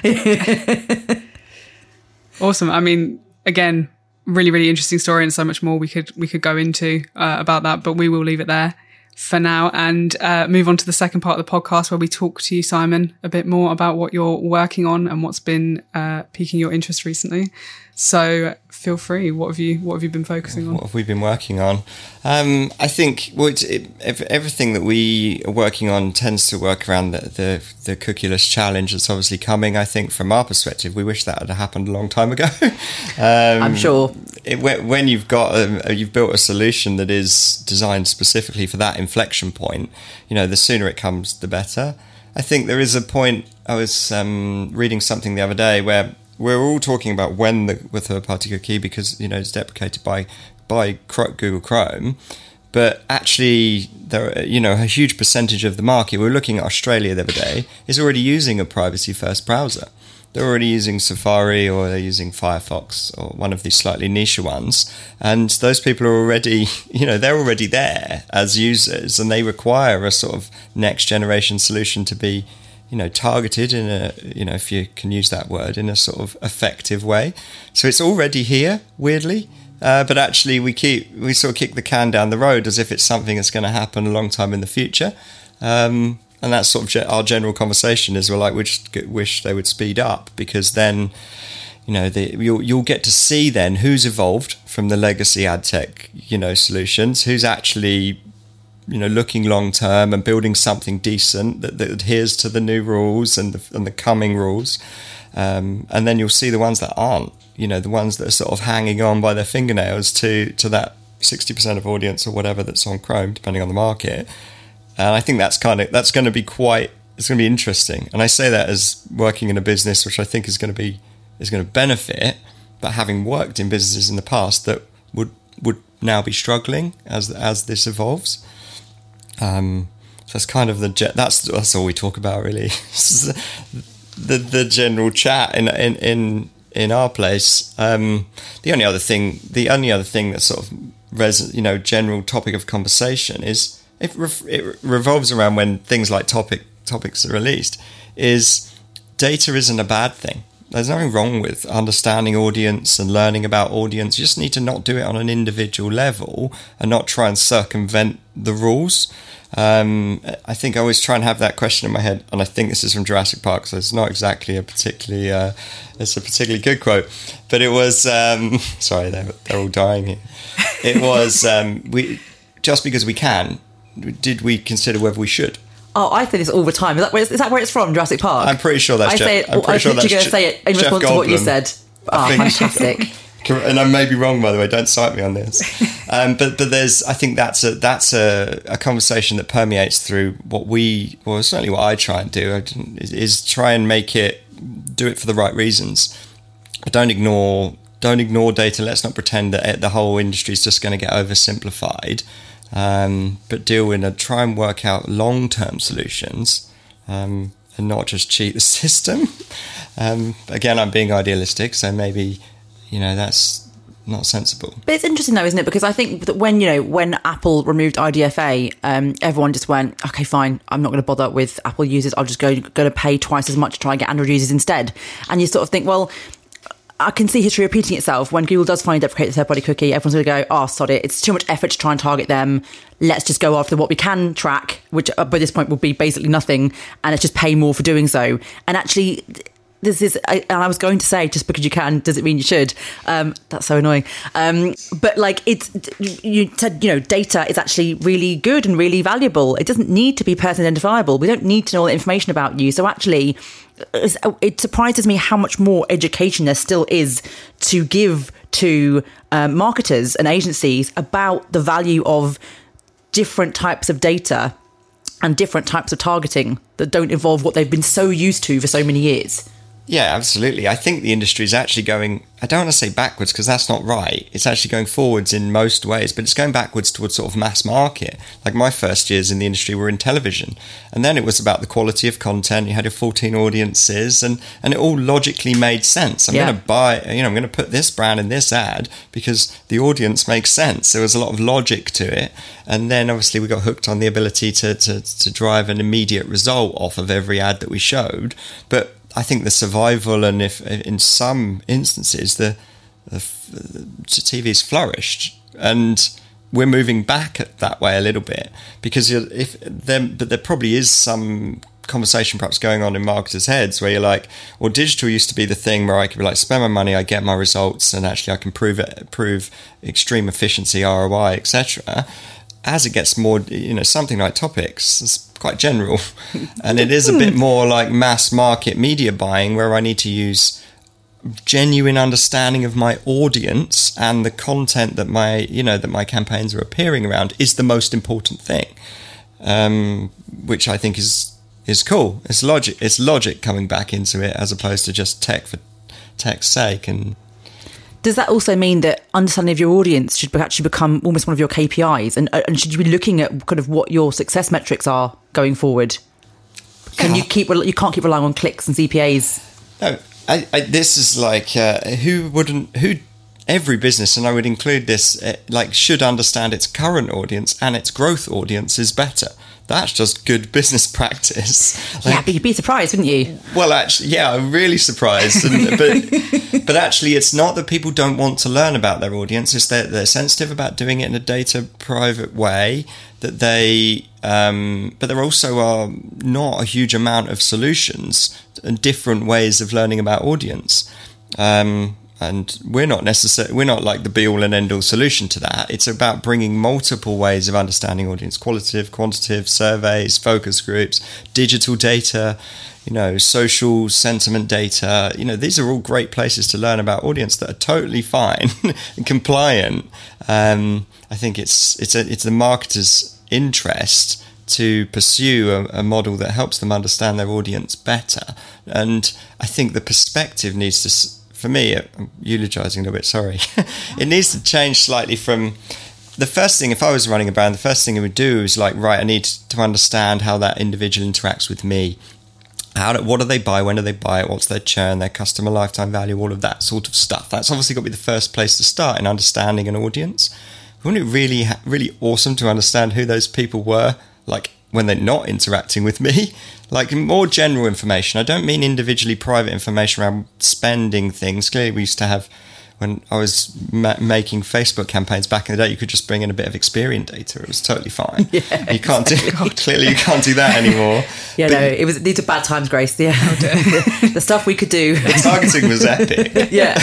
Awesome. I mean, again, really, really interesting story, and so much more we could we could go into uh, about that, but we will leave it there. for now and uh, move on to the second part of the podcast where we talk to you, Simon, a bit more about what you're working on and what's been uh, piquing your interest recently. So feel free. What have you What have you been focusing on? What have we been working on? Um, I think well, it's, it, everything that we are working on tends to work around the, the the cookieless challenge that's obviously coming. I think from our perspective, we wish that had happened a long time ago. um, I'm sure. It, when you've got a, you've built a solution that is designed specifically for that inflection point, you know, the sooner it comes, the better. I think there is a point. I was um, reading something the other day where we're all talking about when the with third-party cookie because you know it's deprecated by by Google Chrome, but actually there are, you know a huge percentage of the market. We were looking at Australia the other day is already using a privacy-first browser. They're already using Safari or they're using Firefox or one of these slightly niche ones, and those people are already you know they're already there as users, and they require a sort of next generation solution to be you know, targeted in a, you know, if you can use that word, in a sort of effective way. So it's already here, weirdly, uh, but actually we keep, we sort of kick the can down the road as if it's something that's going to happen a long time in the future. Um, and that's sort of ge- our general conversation is we're like, we just wish they would speed up because then, you know, the, you'll, you'll get to see then who's evolved from the legacy ad tech, you know, solutions, who's actually you know, looking long term and building something decent that, that adheres to the new rules and the, and the coming rules. Um, and then you'll see the ones that aren't, you know, the ones that are sort of hanging on by their fingernails to, to that sixty percent of audience or whatever that's on Chrome, depending on the market. And I think that's kind of, that's going to be quite, it's going to be interesting. And I say that as working in a business, which I think is going to be, is going to benefit, but having worked in businesses in the past that would, would now be struggling as, as this evolves. Um, so that's kind of the that's that's all we talk about really. the the general chat in in in, in our place. Um, the only other thing, the only other thing that sort of res, you know general topic of conversation is it, re- it revolves around when things like topic topics are released. Is data isn't a bad thing. There's nothing wrong with understanding audience and learning about audience. You just need to not do it on an individual level and not try and circumvent the rules. Um, I think I always try and have that question in my head, and I think this is from Jurassic Park, so it's not exactly a particularly uh, it's a particularly good quote, but it was um, sorry, they're, they're all dying here. It was um, we just because we can, did we consider whether we should? Oh, I say this all the time. Is that where it's, is that where it's from, Jurassic Park? I'm pretty sure that's I Jeff. say it, I'm pretty I sure think that's you're going to say it in Jeff response to what you Goldblum. said. Oh, fantastic. And I may be wrong, by the way. Don't cite me on this. Um, but but there's, I think that's a that's a, a conversation that permeates through what we, well, certainly what I try and do, is, is try and make it, do it for the right reasons. Don't ignore don't ignore data. Let's not pretend that the whole industry is just going to get oversimplified. Um, but deal in a try and work out long term solutions. Um, and not just cheat the system. Um, again, I'm being idealistic, so maybe, you know, that's not sensible. But it's interesting though, isn't it? Because I think that when, you know, when Apple removed I D F A, um, everyone just went, okay, fine, I'm not going to bother with Apple users. I'll just go going to pay twice as much to try and get Android users instead. And you sort of think, well, I can see history repeating itself. When Google does finally deprecate the third-party cookie, everyone's going to go, oh, sod it, it's too much effort to try and target them. Let's just go after what we can track, which uh, by this point will be basically nothing, and let's just pay more for doing so. And actually, this is, I, and I was going to say, just because you can, does it mean you should? Um, that's so annoying. Um, but like, it's, you said, you know, data is actually really good and really valuable. It doesn't need to be person identifiable. We don't need to know all the information about you. So actually, it surprises me how much more education there still is to give to um, marketers and agencies about the value of different types of data and different types of targeting that don't involve what they've been so used to for so many years. Yeah, absolutely. I think the industry is actually going, I don't want to say backwards because that's not right. It's actually going forwards in most ways, but it's going backwards towards sort of mass market. Like my first years in the industry were in television. And then it was about the quality of content. You had your fourteen audiences and, and it all logically made sense. I'm yeah. going to buy, you know, I'm going to put this brand in this ad because the audience makes sense. There was a lot of logic to it. And then obviously we got hooked on the ability to, to, to drive an immediate result off of every ad that we showed. But I think the survival and if in some instances the, the, the T V's flourished and we're moving back that way a little bit, because if there, but there probably is some conversation perhaps going on in marketers' heads where you're like, well, digital used to be the thing where I could be like, spend my money, I get my results, and actually I can prove it, prove extreme efficiency, R O I, et cetera. As it gets more, you know, something like Topics, it's quite general, and it is a bit more like mass market media buying, where I need to use genuine understanding of my audience, and the content that my, you know, that my campaigns are appearing around is the most important thing, um, which I think is is cool. It's logic. It's logic coming back into it, as opposed to just tech for tech's sake. And does that also mean that understanding of your audience should actually become almost one of your K P Is? And, and should you be looking at kind of what your success metrics are going forward? Can yeah. you keep? You can't keep relying on clicks and C P As. No, I, I, this is like uh, who wouldn't who. Every business, and I would include this, uh, like should understand its current audience and its growth audience is better. That's just good business practice. Like, yeah, but you'd be surprised, wouldn't you? Well, actually, yeah, I'm really surprised. And, but but actually, it's not that people don't want to learn about their audience. It's that they're sensitive about doing it in a data private way. That they, um, but there also are not a huge amount of solutions and different ways of learning about audience. Um, And we're not necessarily, we're not like the be all and end all solution to that. It's about bringing multiple ways of understanding audience: qualitative, quantitative, surveys, focus groups, digital data, you know, social sentiment data. You know, these are all great places to learn about audience that are totally fine and compliant. Um, I think it's it's a, it's the marketer's interest to pursue a, a model that helps them understand their audience better. And I think the perspective needs to, for me, I'm eulogizing a little bit, sorry. It needs to change slightly from the first thing, if I was running a brand, the first thing I would do is like, right, I need to understand how that individual interacts with me. How do, what do they buy? When do they buy it? What's their churn, their customer lifetime value, all of that sort of stuff. That's obviously got to be the first place to start in understanding an audience. Wouldn't it really, really awesome to understand who those people were, like when they're not interacting with me? Like more general information. I don't mean individually private information around spending things. Clearly, we used to have, when I was ma- making Facebook campaigns back in the day, you could just bring in a bit of Experian data. It was totally fine. Yeah, you can't do clearly you can't do that anymore. Yeah, but no, it was these are bad times, Grace. Yeah, the, the stuff we could do. The targeting was epic. Yeah.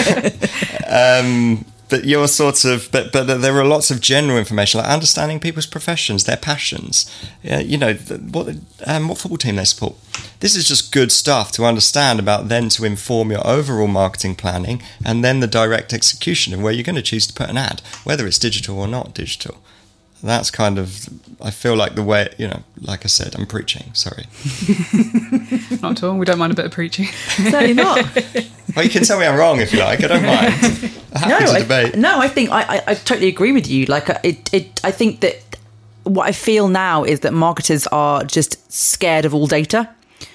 Um, But you're sort of, but but there are lots of general information, like understanding people's professions, their passions, uh, you know, what um, what football team they support. This is just good stuff to understand about, then to inform your overall marketing planning, and then the direct execution of where you're going to choose to put an ad, whether it's digital or not digital. That's kind of, I feel like the way, you know, like I said, I'm preaching, sorry. Not at all, we don't mind a bit of preaching. Certainly not. Well, you can tell me I'm wrong if you like, I don't mind. I'm happy no, to debate. I, no, I think, I, I, I totally agree with you. Like, it, it, I think that what I feel now is that marketers are just scared of all data.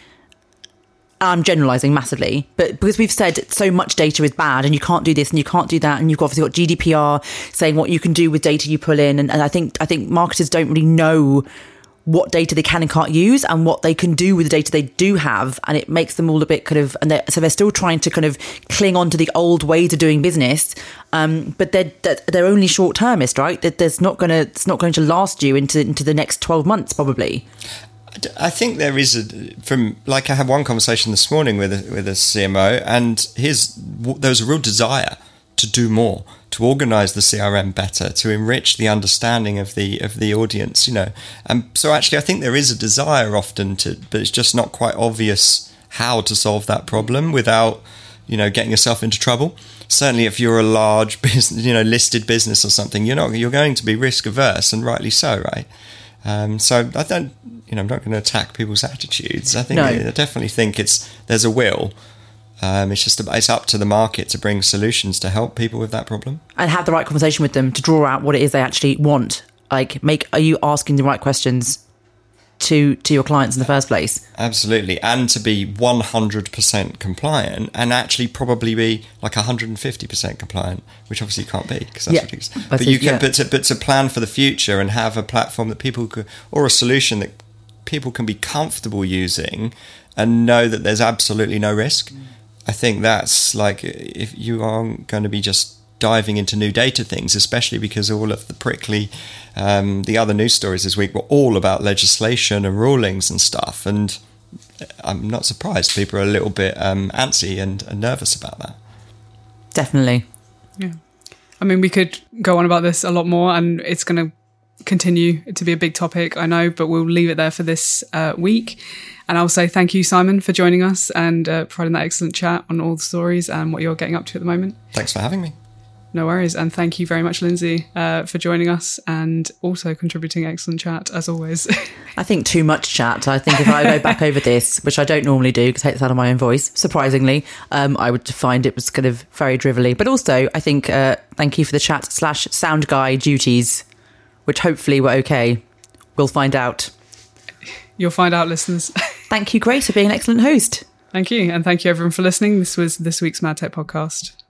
I'm generalising massively, but because we've said so much data is bad and you can't do this and you can't do that, and you've obviously got G D P R saying what you can do with data you pull in, and, and I think I think marketers don't really know what data they can and can't use and what they can do with the data they do have, and it makes them all a bit kind of, and they're, so they're still trying to kind of cling on to the old ways of doing business, um, but they're they're only short termist, right? That there's not gonna it's not going to last you into into the next twelve months probably. I think there is a, from like I had one conversation this morning with a, with a C M O, and his there was a real desire to do more, to organise the C R M better, to enrich the understanding of the of the audience, you know. And so actually, I think there is a desire often to, but it's just not quite obvious how to solve that problem without, you know, getting yourself into trouble. Certainly, if you're a large business, you know, listed business or something, you're not you're going to be risk averse, and rightly so, right? Um, so I don't, you know, I'm not going to attack people's attitudes. I think no. I definitely think it's there's a will. Um, it's just it's up to the market to bring solutions to help people with that problem and have the right conversation with them to draw out what it is they actually want. Like, make are you asking the right questions to to your clients in the first place? Absolutely, and to be one hundred percent compliant, and actually probably be like one hundred fifty percent compliant, which obviously you can't be because that's yeah, ridiculous. but, but you can, yeah. but to, but to plan for the future and have a platform that people could, or a solution that people can be comfortable using and know that there's absolutely no risk. Mm. I think that's like, if you aren't going to be just diving into new data things, especially because all of the prickly, um, the other news stories this week were all about legislation and rulings and stuff. And I'm not surprised people are a little bit um, antsy and, and nervous about that. Definitely. Yeah. I mean, we could go on about this a lot more, and it's going to continue to be a big topic, I know, but we'll leave it there for this uh, week. And I'll say thank you, Simon, for joining us and uh, providing that excellent chat on all the stories and what you're getting up to at the moment. Thanks for having me. No worries. And thank you very much, Lindsay, uh, for joining us and also contributing excellent chat, as always. I think too much chat. I think if I go back over this, which I don't normally do because I take the sound of my own voice, surprisingly, um, I would find it was kind of very drivelly. But also, I think uh, thank you for the chat slash sound guy duties, which hopefully were okay. We'll find out. You'll find out, listeners. Thank you, Grace, for being an excellent host. Thank you. And thank you, everyone, for listening. This was this week's Mad Tech Podcast.